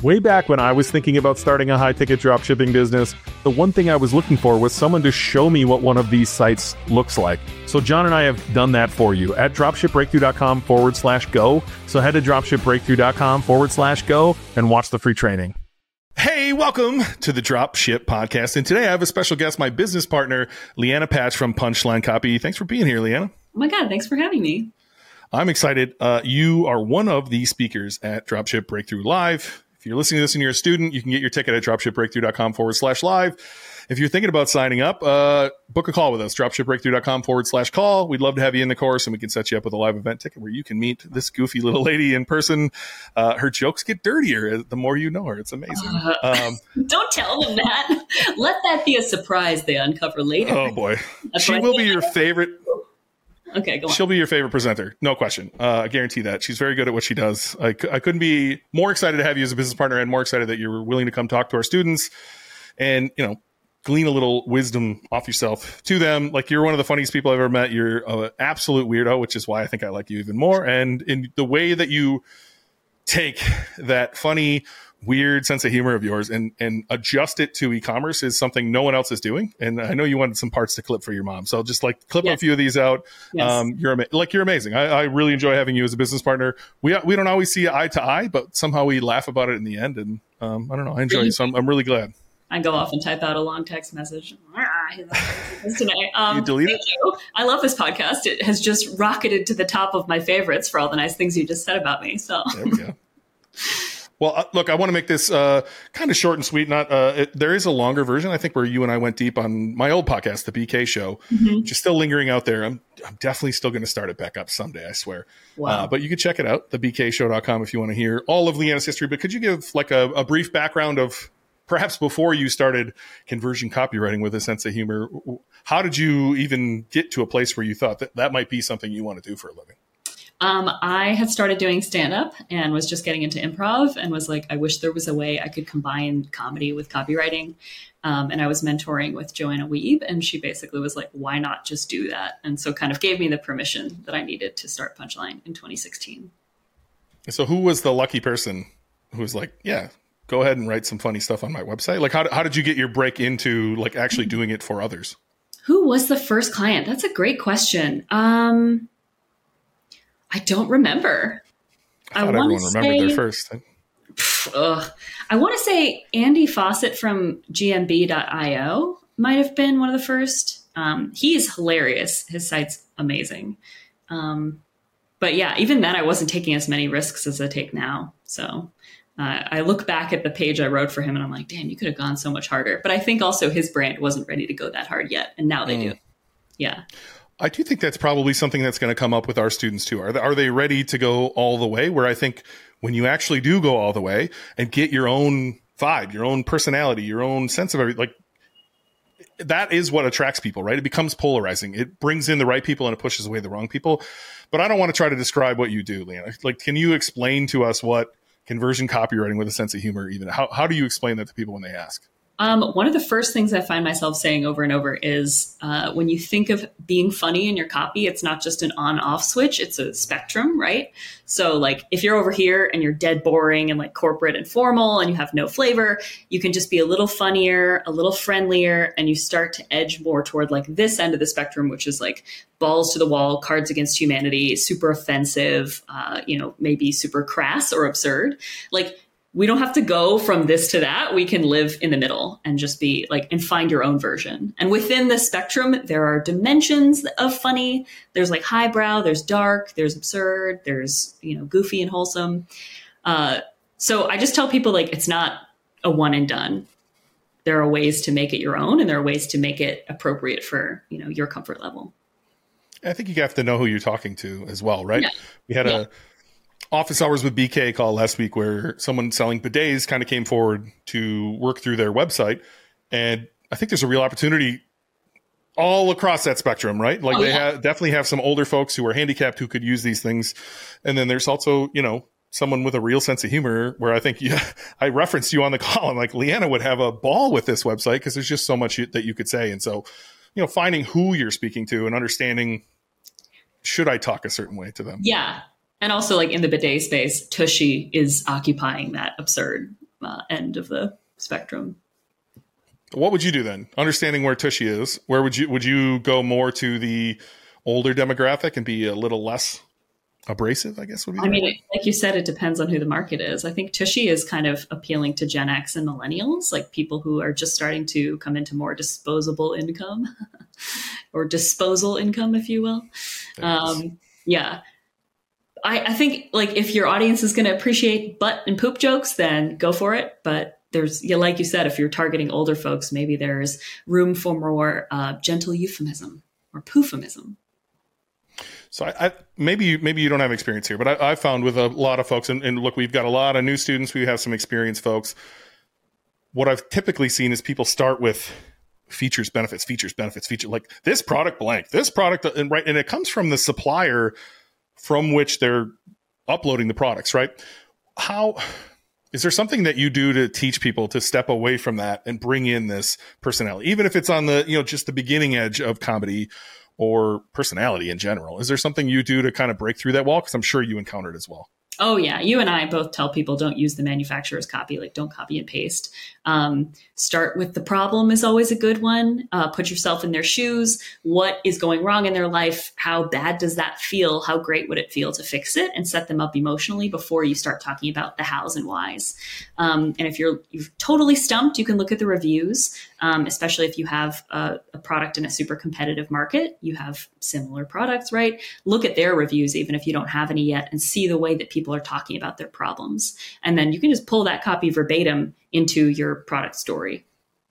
Way back when I was thinking about starting a high-ticket dropshipping business, the one thing I was looking for was someone to show me what one of these sites looks like. So John and I have done that for you at dropshipbreakthrough.com/go. So head to dropshipbreakthrough.com/go and watch the free training. Hey, welcome to the Dropship Podcast. And today I have a special guest, my business partner, Leanna Patch from Punchline Copy. Thanks for being here, Leanna. Oh my God, thanks for having me. I'm excited. You are one of the speakers at Dropship Breakthrough Live. If you're listening to this and you're a student, you can get your ticket at dropshipbreakthrough.com/live. If you're thinking about signing up, book a call with us, dropshipbreakthrough.com/call. We'd love to have you in the course, and we can set you up with a live event ticket where you can meet this goofy little lady in person. Her jokes get dirtier the more you know her. It's amazing. Don't tell them that. Let that be a surprise they uncover later. Oh, boy. She will be your favorite. Okay, go on. She'll be your favorite presenter. No question. I guarantee that. She's very good at what she does. I couldn't be more excited to have you as a business partner and more excited that you're willing to come talk to our students and, glean a little wisdom off yourself to them. Like, you're one of the funniest people I've ever met. You're an absolute weirdo, which is why I think I like you even more. And in the way that you take that funny, weird sense of humor of yours and adjust it to e-commerce is something no one else is doing. And I know you wanted some parts to clip for your mom. So just clip a few of these out. Yes. You're amazing. I really enjoy having you as a business partner. We don't always see eye to eye, but somehow we laugh about it in the end. And I don't know, I enjoy it. So I'm really glad. I go off and type out a long text message. Today. You delete it? You. I love this podcast. It has just rocketed to the top of my favorites for all the nice things you just said about me. So there we go. Well, look, I want to make this kind of short and sweet. There is a longer version, I think, where you and I went deep on my old podcast, the BK Show, which is still lingering out there. I'm definitely still going to start it back up someday, I swear. Wow. But you can check it out, thebkshow.com, if you want to hear all of Leanna's history. But could you give like a brief background of perhaps before you started conversion copywriting with a sense of humor? How did you even get to a place where you thought that might be something you want to do for a living? I had started doing stand-up and was just getting into improv and was like, I wish there was a way I could combine comedy with copywriting. And I was mentoring with Joanna Wiebe, and she basically was like, why not just do that? And so kind of gave me the permission that I needed to start Punchline in 2016. So who was the lucky person who was like, yeah, go ahead and write some funny stuff on my website? Like, how did you get your break into like actually doing it for others? Who was the first client? That's a great question. I don't remember. I thought everyone remembered their first. I want to say Andy Fawcett from GMB.io might have been one of the first. He's hilarious. His site's amazing. But yeah, even then I wasn't taking as many risks as I take now. So I look back at the page I wrote for him and I'm like, damn, you could have gone so much harder. But I think also his brand wasn't ready to go that hard yet. And now they do. Yeah. I do think that's probably something that's going to come up with our students too. Are they ready to go all the way? Where I think when you actually do go all the way and get your own vibe, your own personality, your own sense of everything, like that is what attracts people, right? It becomes polarizing. It brings in the right people and it pushes away the wrong people. But I don't want to try to describe what you do, Leanna. Like, can you explain to us what conversion copywriting with a sense of humor, even how do you explain that to people when they ask? One of the first things I find myself saying over and over is when you think of being funny in your copy, it's not just an on-off switch, it's a spectrum, right? So like if you're over here and you're dead boring and like corporate and formal and you have no flavor, you can just be a little funnier, a little friendlier, and you start to edge more toward like this end of the spectrum, which is like balls to the wall, Cards Against Humanity, super offensive, maybe super crass or absurd. Like, we don't have to go from this to that. We can live in the middle and just be like, and find your own version. And within the spectrum, there are dimensions of funny. There's like highbrow, there's dark, there's absurd, there's, goofy and wholesome. So I just tell people like, it's not a one and done. There are ways to make it your own and there are ways to make it appropriate for, your comfort level. I think you have to know who you're talking to as well, right? Yeah. We had a Office Hours with BK call last week where someone selling bidets kind of came forward to work through their website. And I think there's a real opportunity all across that spectrum, right? Like definitely have some older folks who are handicapped who could use these things. And then there's also, someone with a real sense of humor where I think I referenced you on the call. I'm like, Leanna would have a ball with this website because there's just so much that you could say. And so, finding who you're speaking to and understanding, should I talk a certain way to them? Yeah. And also like in the bidet space, Tushy is occupying that absurd end of the spectrum. What would you do then? Understanding where Tushy is, where would you go more to the older demographic and be a little less abrasive, I guess would be. I mean, like you said, it depends on who the market is. I think Tushy is kind of appealing to Gen X and millennials, like people who are just starting to come into more disposable income or disposal income, if you will. Yeah. I think like if your audience is going to appreciate butt and poop jokes, then go for it. But there's, like you said, if you're targeting older folks, maybe there's room for more gentle euphemism or poofemism. So I maybe you don't have experience here, but I found with a lot of folks, and look, we've got a lot of new students, we have some experienced folks. What I've typically seen is people start with features, benefits, like this product blank, this product, and it comes from the supplier from which they're uploading the products, right? How is there something that you do to teach people to step away from that and bring in this personality, even if it's on the, just the beginning edge of comedy or personality in general? Is there something you do to kind of break through that wall? Because I'm sure you encountered as well. Oh, yeah. You and I both tell people don't use the manufacturer's copy. Like, don't copy and paste. Start with the problem is always a good one. Put yourself in their shoes. What is going wrong in their life? How bad does that feel? How great would it feel to fix it? And set them up emotionally before you start talking about the hows and whys. And if you're totally stumped, you can look at the reviews, especially if you have a product in a super competitive market. You have similar products, right? Look at their reviews, even if you don't have any yet, and see the way that people are talking about their problems. And then you can just pull that copy verbatim into your product story.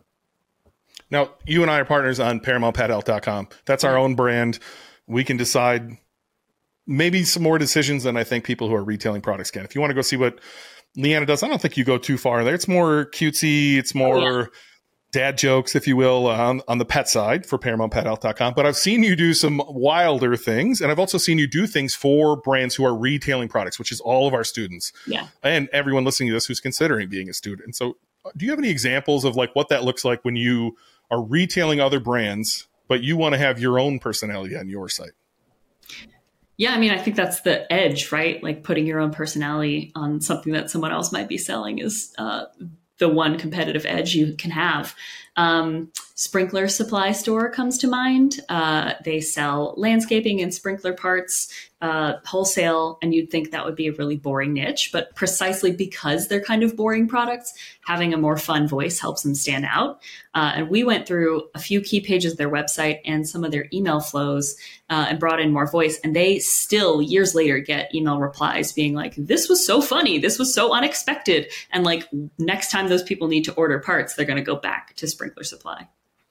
Now, you and I are partners on ParamountPetHealth.com. That's our own brand. We can decide maybe some more decisions than I think people who are retailing products can. If you want to go see what Leanna does, I don't think you go too far there. It's more cutesy. It's more dad jokes, if you will, on the pet side for ParamountPetHealth.com. But I've seen you do some wilder things, and I've also seen you do things for brands who are retailing products, which is all of our students. Yeah. And everyone listening to this who's considering being a student. So do you have any examples of like what that looks like when you are retailing other brands, but you want to have your own personality on your site? Yeah, I mean, I think that's the edge, right? Like putting your own personality on something that someone else might be selling is the one competitive edge you can have. Sprinkler Supply Store comes to mind. They sell landscaping and sprinkler parts wholesale, and you'd think that would be a really boring niche, but precisely because they're kind of boring products, having a more fun voice helps them stand out. And we went through a few key pages of their website and some of their email flows and brought in more voice, and they still years later get email replies being like, this was so funny, this was so unexpected, and like next time those people need to order parts, they're going to go back to Sprinkler Supply.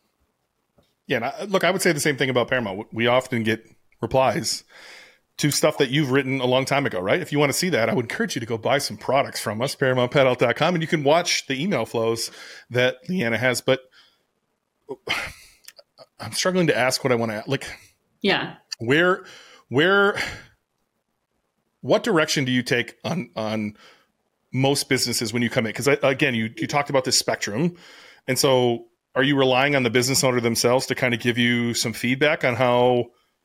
Yeah, and look, I would say the same thing about Paramount. We often get replies to stuff that you've written a long time ago, right? If you want to see that, I would encourage you to go buy some products from us, ParamountPetHealth.com, and you can watch the email flows that Leanna has. But I'm struggling to ask what I want to, like, yeah, what direction do you take on most businesses when you come in? Because again, you talked about this spectrum, and so are you relying on the business owner themselves to kind of give you some feedback on how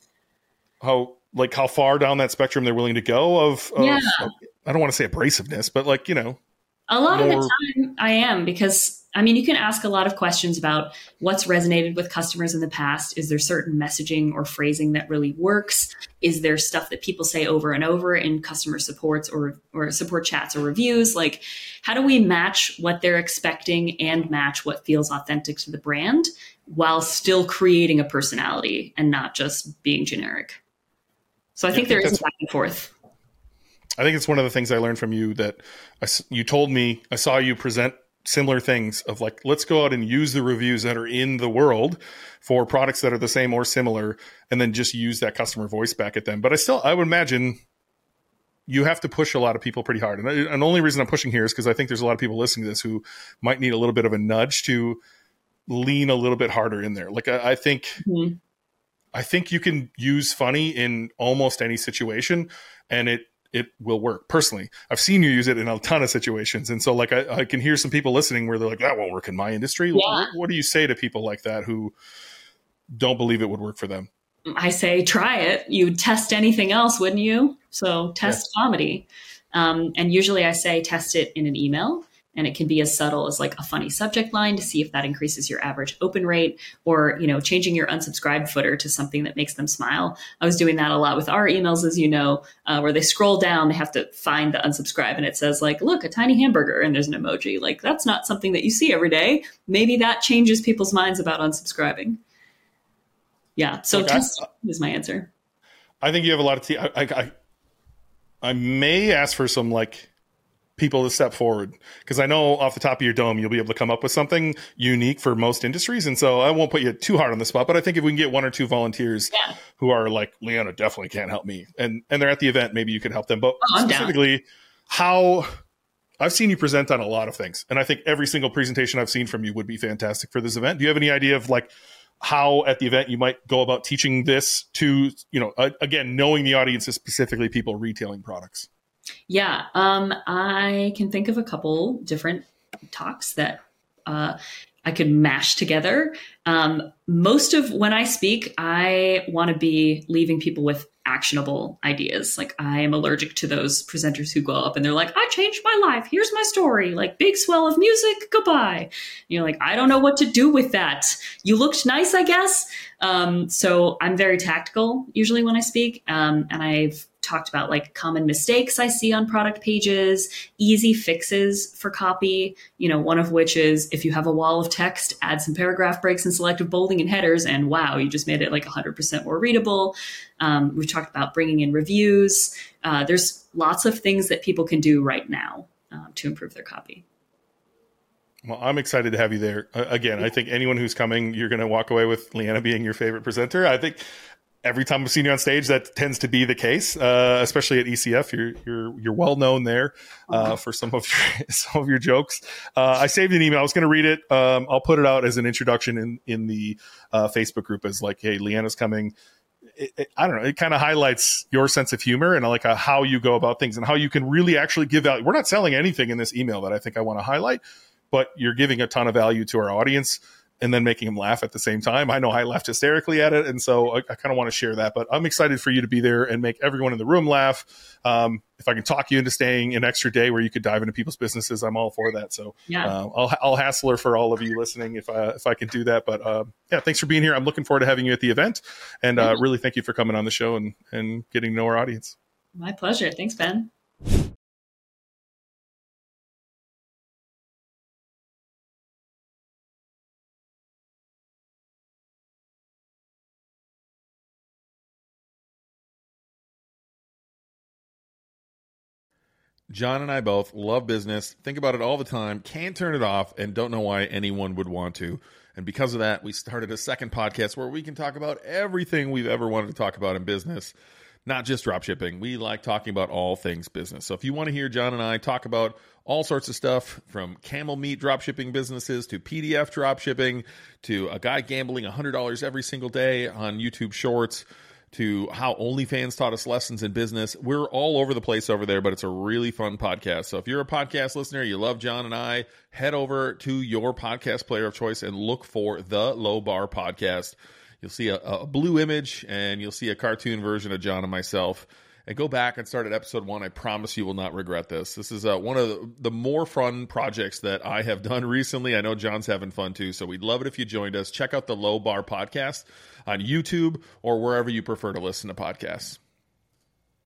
far down that spectrum they're willing to go of I don't want to say abrasiveness, but like, a lot of the time I am, because I mean, you can ask a lot of questions about what's resonated with customers in the past. Is there certain messaging or phrasing that really works? Is there stuff that people say over and over in customer supports or support chats or reviews? Like, how do we match what they're expecting and match what feels authentic to the brand while still creating a personality and not just being generic? So I think there is a back and forth. I think it's one of the things I learned from you that you told me. I saw you present similar things of like, let's go out and use the reviews that are in the world for products that are the same or similar, and then just use that customer voice back at them. But I would imagine you have to push a lot of people pretty hard. And the only reason I'm pushing here is because I think there's a lot of people listening to this who might need a little bit of a nudge to lean a little bit harder in there. Like I think you can use funny in almost any situation, and it will work. Personally, I've seen you use it in a ton of situations. And so like, I can hear some people listening where they're like, that won't work in my industry. Yeah. What do you say to people like that who don't believe it would work for them? I say, try it. You'd test anything else, wouldn't you? So test comedy. And usually I say, test it in an email. And it can be as subtle as like a funny subject line to see if that increases your average open rate, or, changing your unsubscribe footer to something that makes them smile. I was doing that a lot with our emails, as you know, where they scroll down, they have to find the unsubscribe, and it says like, look, a tiny hamburger, and there's an emoji. Like, that's not something that you see every day. Maybe that changes people's minds about unsubscribing. Yeah. So test is my answer. I think you have a lot of I may ask for some people to step forward, because I know off the top of your dome you'll be able to come up with something unique for most industries, and so I won't put you too hard on the spot, but I think if we can get one or two volunteers who are like, Leanna definitely can't help me, and they're at the event, maybe you could help them. But specifically, how I've seen you present on a lot of things, and I think every single presentation I've seen from you would be fantastic for this event. Do you have any idea of how at the event you might go about teaching this to, again, knowing the audience is specifically people retailing products? Yeah, I can think of a couple different talks that I could mash together. Most of when I speak, I want to be leaving people with actionable ideas. Like, I am allergic to those presenters who go up and they're like, I changed my life. Here's my story. Like, big swell of music. Goodbye. And you're like, I don't know what to do with that. You looked nice, I guess. So I'm very tactical usually when I speak. And I've talked about common mistakes I see on product pages, easy fixes for copy, one of which is if you have a wall of text, add some paragraph breaks and selective bolding and headers, and wow, you just made it 100% more readable. We've talked about bringing in reviews. There's lots of things that people can do right now to improve their copy. Well, I'm excited to have you there. Again, I think anyone who's coming, you're going to walk away with Leanna being your favorite presenter. I think every time I've seen you on stage, that tends to be the case, especially at ECF. You're well known there for some of your jokes. I saved an email. I was going to read it. I'll put it out as an introduction in the Facebook group as hey, Leanna's coming. I don't know. It kind of highlights your sense of humor and how you go about things and how you can really actually give value. We're not selling anything in this email that I think I want to highlight, but you're giving a ton of value to our audience and then making them laugh at the same time. I know I laughed hysterically at it, and so I kind of want to share that. But I'm excited for you to be there and make everyone in the room laugh. If I can talk you into staying an extra day where you could dive into people's businesses, I'm all for that. So I'll hassle her for all of you listening if I can do that. But thanks for being here. I'm looking forward to having you at the event, and really thank you for coming on the show and getting to know our audience. My pleasure. Thanks, Ben. John and I both love business, think about it all the time, can't turn it off, and don't know why anyone would want to. And because of that, we started a second podcast where we can talk about everything we've ever wanted to talk about in business, not just dropshipping. We like talking about all things business. So if you want to hear John and I talk about all sorts of stuff, from camel meat dropshipping businesses to PDF dropshipping to a guy gambling $100 every single day on YouTube Shorts, to how OnlyFans taught us lessons in business. We're all over the place over there, but it's a really fun podcast. So if you're a podcast listener, you love John and I, head over to your podcast player of choice and look for the Low Bar Podcast. You'll see a blue image and you'll see a cartoon version of John and myself. And go back and start at episode 1. I promise you will not regret this. This is one of the more fun projects that I have done recently. I know John's having fun too, so we'd love it if you joined us. Check out the Low Bar Podcast on YouTube or wherever you prefer to listen to podcasts.